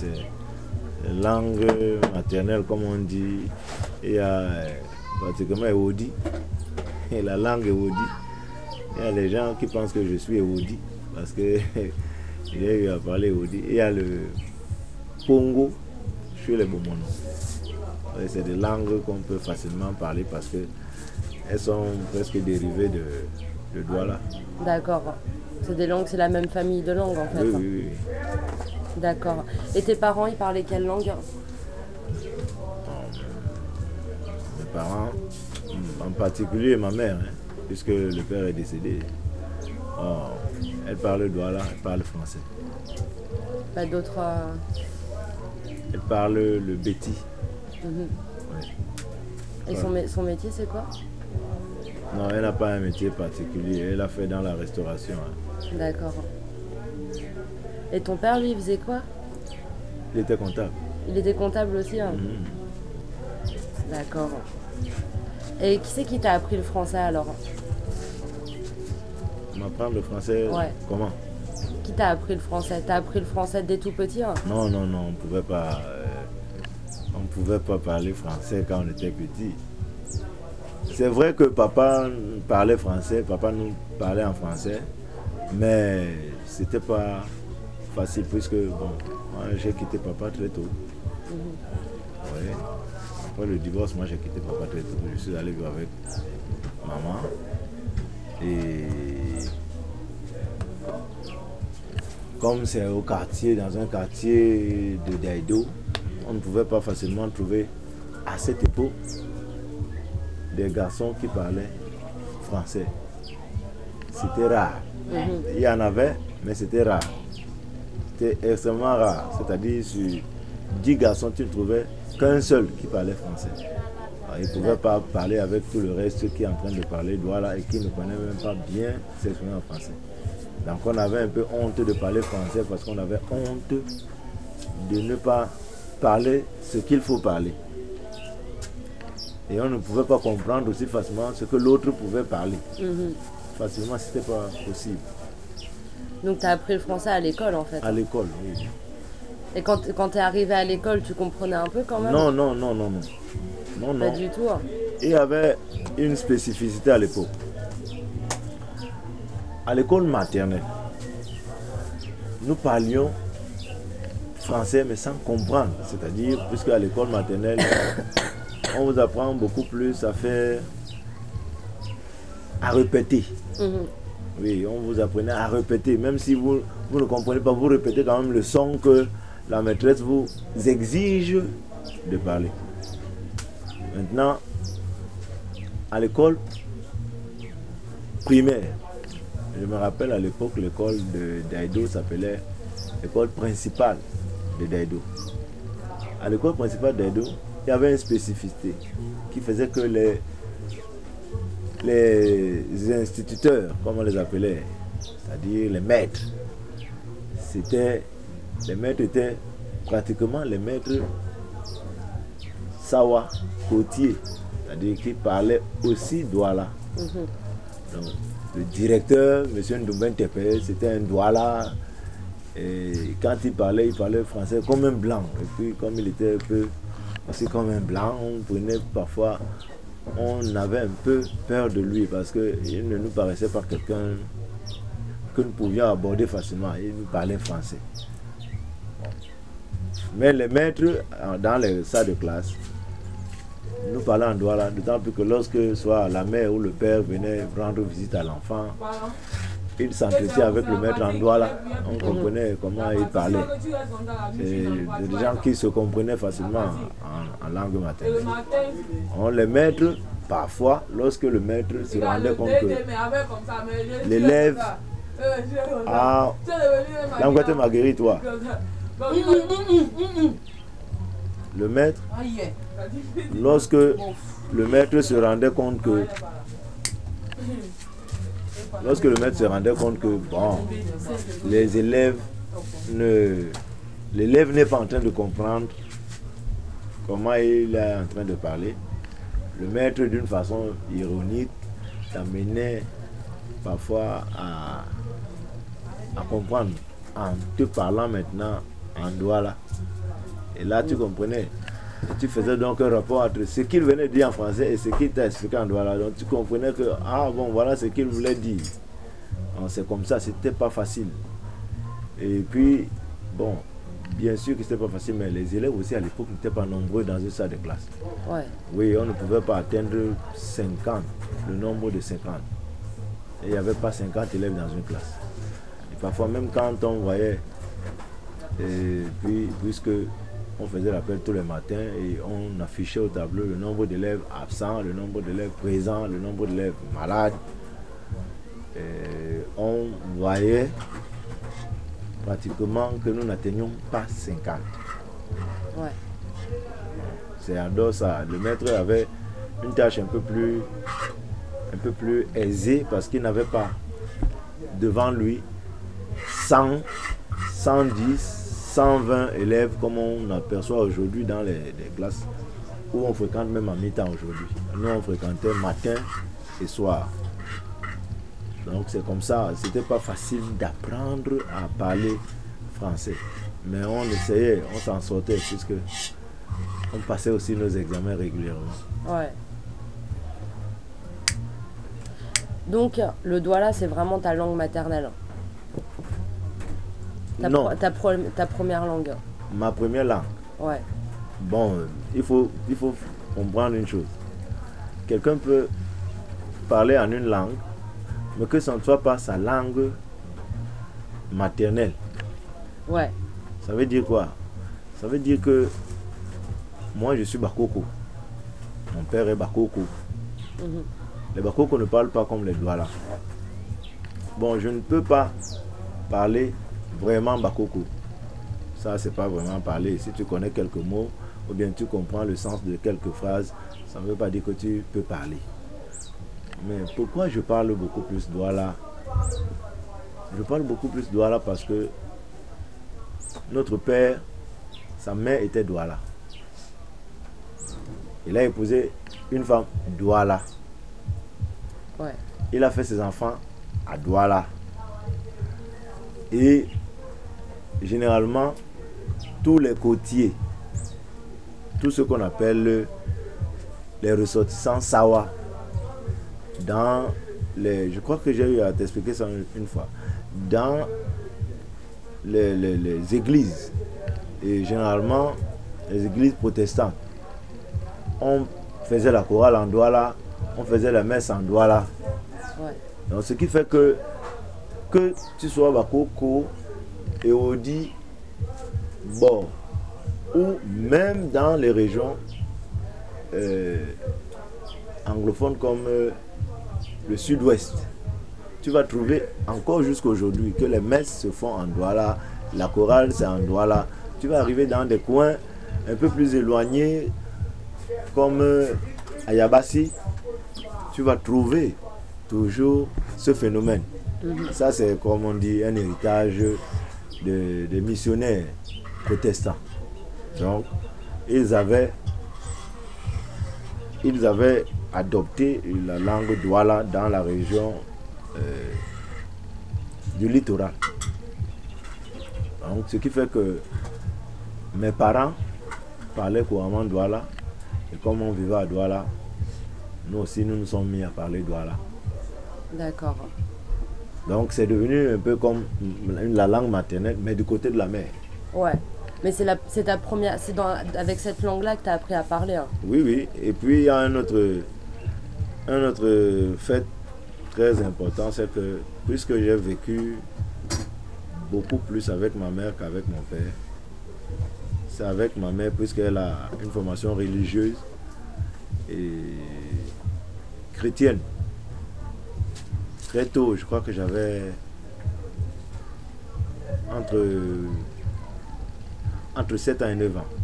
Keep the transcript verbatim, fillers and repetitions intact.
c'est la langue maternelle, comme on dit. Il y a pratiquement Ewoudi, et la langue Ewoudi. Il y a les gens qui pensent que je suis Ewoudi, parce que j'ai eu à parler Ewoudi. Il y a le Pongo, je suis le Bomono. C'est des langues qu'on peut facilement parler parce qu'elles sont presque dérivées de, de Douala. D'accord. C'est des langues, c'est la même famille de langues en fait. Oui, oui, oui. D'accord. Et tes parents, ils parlaient quelle langue? Mes parents, en particulier ma mère, hein, puisque le père est décédé, oh, elle parle Douala, elle parle français. Pas d'autres. Euh... Elle parle le béti. Mm-hmm. Ouais. Et son, son métier, c'est quoi? Non, elle n'a pas un métier particulier. Elle a fait dans la restauration. Hein. D'accord. Et ton père, lui, il faisait quoi? Il était comptable. Il était comptable aussi, hein. Mm-hmm. D'accord. Et qui c'est qui t'a appris le français alors? M'apprendre le français? Ouais. Comment? Qui t'a appris le français? T'as appris le français dès tout petit, hein? Non, non, non, on ne pouvait pas... Euh, on ne pouvait pas parler français quand on était petit. C'est vrai que papa parlait français, papa nous parlait en français, mais c'était pas facile puisque bon, moi j'ai quitté papa très tôt. Mm-hmm. Ouais. Après le divorce, moi j'ai quitté papa très tôt. Je suis allé vivre avec maman et comme c'est au quartier, dans un quartier de Daïdo, on ne pouvait pas facilement trouver à cette époque des garçons qui parlaient français. C'était rare. Mm-hmm. Il y en avait, mais c'était rare. C'était extrêmement rare. C'est-à-dire, sur dix garçons, tu ne trouvais qu'un seul qui parlait français. Alors, il ne pouvait pas parler avec tout le reste qui est en train de parler Douala et qui ne connaît même pas bien s'exprimer en français. Donc on avait un peu honte de parler français parce qu'on avait honte de ne pas parler ce qu'il faut parler. Et on ne pouvait pas comprendre aussi facilement ce que l'autre pouvait parler. Mm-hmm. Facilement, ce n'était pas possible. Donc tu as appris le français à l'école en fait? À l'école, oui. Et quand, quand tu es arrivé à l'école, tu comprenais un peu quand même? Non, non, non, non, non. non, pas non. du tout. Hein. Il y avait une spécificité à l'époque. À l'école maternelle, nous parlions français mais sans comprendre. C'est-à-dire, puisque à l'école maternelle, on vous apprend beaucoup plus à faire, à répéter. Mm-hmm. Oui, on vous apprenait à répéter. Même si vous, vous ne comprenez pas, vous répétez quand même le son que la maîtresse vous exige de parler. Maintenant, à l'école primaire, je me rappelle à l'époque, l'école de Daïdo s'appelait l'école principale de Daïdo. À l'école principale de Daïdo, il y avait une spécificité qui faisait que les, les instituteurs, comme on les appelait, c'est-à-dire les maîtres, c'était, les maîtres étaient pratiquement les maîtres Sawa, côtiers, c'est-à-dire qui parlaient aussi Douala. Mm-hmm. Donc, le directeur, M. Ndouben Tepe, c'était un Douala. Et quand il parlait, il parlait français comme un blanc. Et puis, comme il était un peu aussi comme un blanc, on prenait parfois, on avait un peu peur de lui parce qu'il ne nous paraissait pas quelqu'un que nous pouvions aborder facilement. Il nous parlait français. Mais les maîtres, dans les salles de classe, nous parlaient en Douala, d'autant plus que lorsque soit la mère ou le père venait rendre visite à l'enfant, il s'entretient avec le maître en Douala. On comprenait comment il parlait. C'est des gens qui se comprenaient facilement en, en langue maternelle. On les maîtres, parfois, lorsque le maître se rendait compte que l'élève a... L'angoisse m'a guéri, toi. Le maître, lorsque le maître se rendait compte que lorsque le maître se rendait compte que bon, les élèves ne l'élève n'est pas en train de comprendre comment il est en train de parler, le maître d'une façon ironique t'amenait parfois à, à comprendre en te parlant maintenant en Douala Et là, tu comprenais. Et tu faisais donc un rapport entre ce qu'il venait dire en français et ce qu'il t'a expliqué en douala. Donc tu comprenais que, ah bon, voilà ce qu'il voulait dire. C'est comme ça, c'était pas facile. Et puis, bon, bien sûr que c'était pas facile, mais les élèves aussi à l'époque n'étaient pas nombreux dans une salle de classe. Ouais. Oui, on ne pouvait pas atteindre cinquante, le nombre de cinquante. Et il n'y avait pas cinquante élèves dans une classe. Et parfois, même quand on voyait, et puis, puisque on faisait l'appel tous les matins et on affichait au tableau le nombre d'élèves absents, le nombre d'élèves présents, le nombre d'élèves malades, et on voyait pratiquement que nous n'atteignions pas cinquante. Ouais. C'est en dehors ça. Le maître avait une tâche un peu plus, un peu plus aisée parce qu'il n'avait pas devant lui cent, cent dix, cent vingt élèves comme on aperçoit aujourd'hui dans les, les classes où on fréquente même à mi-temps aujourd'hui. Nous on fréquentait matin et soir. Donc c'est comme ça, c'était pas facile d'apprendre à parler français. Mais on essayait, on s'en sortait puisque on passait aussi nos examens régulièrement. Ouais. Donc le douala c'est vraiment ta langue maternelle. Ta, Non. pro, ta, pro, ta première langue. Ma première langue. Ouais. Bon, euh, il faut, il faut comprendre une chose. Quelqu'un peut parler en une langue, mais que ce ne soit pas sa langue maternelle. Ouais. Ça veut dire quoi? Ça veut dire que moi je suis Bakoko. Mon père est Bakoko. Mm-hmm. Les Bakoko ne parlent pas comme les Douala. Bon, je ne peux pas parler vraiment Bakoko. Ça, c'est pas vraiment parler. Si tu connais quelques mots, ou bien tu comprends le sens de quelques phrases, ça ne veut pas dire que tu peux parler. Mais pourquoi je parle beaucoup plus Douala? Je parle beaucoup plus Douala parce que notre père, sa mère était Douala. Il a épousé une femme Douala. Ouais. Il a fait ses enfants à Douala. Et généralement, tous les côtiers, tout ce qu'on appelle les ressortissants Sawa, dans les, je crois que j'ai eu à t'expliquer ça une, une fois, dans les, les, les églises, et généralement les églises protestantes, on faisait la chorale en Douala, on faisait la messe en Douala. Ouais. Donc ce qui fait que que tu sois Bakoko, Eodi, bon, ou même dans les régions euh, anglophones comme euh, le sud-ouest, tu vas trouver encore jusqu'à aujourd'hui que les messes se font en Douala, la chorale c'est en Douala. Tu vas arriver dans des coins un peu plus éloignés comme euh, à Yabassi, tu vas trouver toujours ce phénomène. Mm-hmm. Ça c'est comme on dit un héritage de, de missionnaires protestants. Donc ils avaient ils avaient adopté la langue Douala dans la région euh, du littoral. Donc ce qui fait que mes parents parlaient couramment Douala, et comme on vivait à Douala, nous aussi nous nous sommes mis à parler Douala. D'accord. Donc c'est devenu un peu comme la langue maternelle, mais du côté de la mère. Ouais. Mais c'est la, c'est ta première, c'est dans, avec cette langue-là que tu as appris à parler. Hein. Oui, oui. Et puis il y a un autre, un autre fait très important, c'est que puisque j'ai vécu beaucoup plus avec ma mère qu'avec mon père, c'est avec ma mère puisqu'elle a une formation religieuse et chrétienne. Très tôt, je crois que j'avais entre, entre sept ans et neuf ans.